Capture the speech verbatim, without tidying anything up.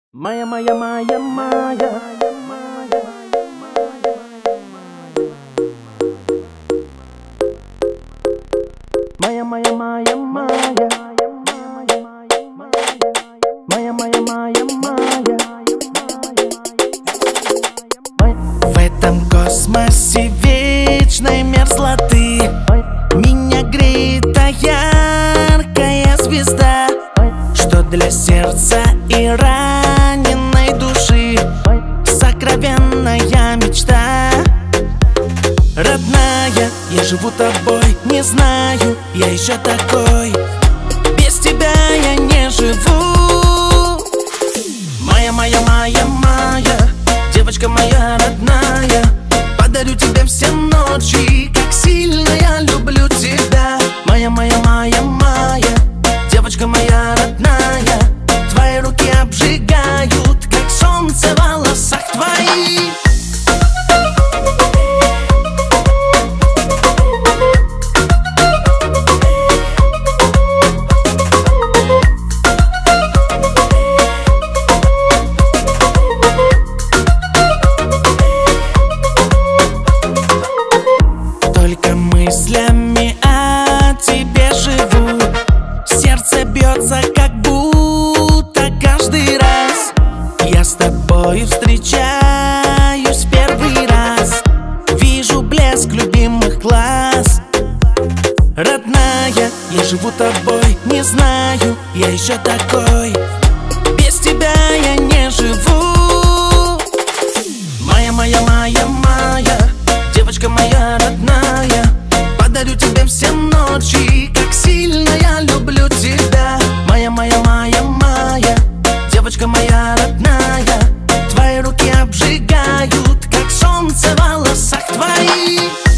Моя, моя, моя, моя. Моя, моя, моя, моя. Моя, моя, моя, моя. В этом космосе вечной мерзлоты меня греет та яркая звезда, что для сердца и раненой души сокровенная мечта. Родная, я живу тобой, не знаю, я еще такой. Без тебя я не живу. Моя, моя, моя, моя, девочка моя родная, подарю тебе все ночи, как сильно я люблю тебя. Моя, моя, моя, моя, девочка моя родная, твои руки обжигают, как солнце в волосах твоих. Только мыслями о тебе живу, сердце бьется, как будто каждый раз я с тобой встречаюсь в первый раз. Вижу блеск любимых глаз. Родная, я живу тобой, не знаю, я еще такой. Без тебя я не живу. Моя, моя, моя, моя, девочка моя родная, подарю тебе все ночи, как сильно я люблю тебя. Моя, моя, моя, моя, девочка моя родная, твои руки обжигают, как солнце в волосах твоих.